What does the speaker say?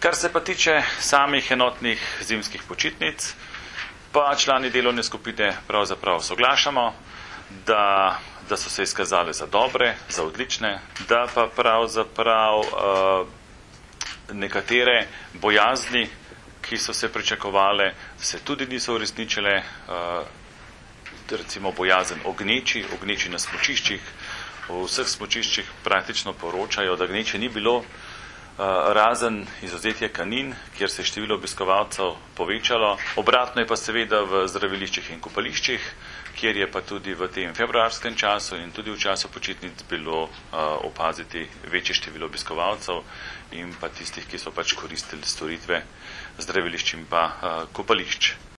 Kar se pa tiče samih enotnih zimskih počitnic, pa člani delovne skupine pravzaprav soglašamo, da so se izkazale za dobre, za odlične, da pa pravzaprav nekatere bojazni, ki so se pričakovale, se tudi niso uresničile, recimo bojazen o gneči na smučiščih. V vseh smučiščih praktično poročajo, da gneče ni bilo, razen izvzetje Kanin, kjer se je število obiskovalcev povečalo. Obratno je pa seveda v zdraviliščih in kopališčih, kjer je pa tudi v tem februarskem času in tudi v času počitnic bilo opaziti večje število obiskovalcev in pa tistih, ki so pač koristili storitve zdravilišč in pa kopališč.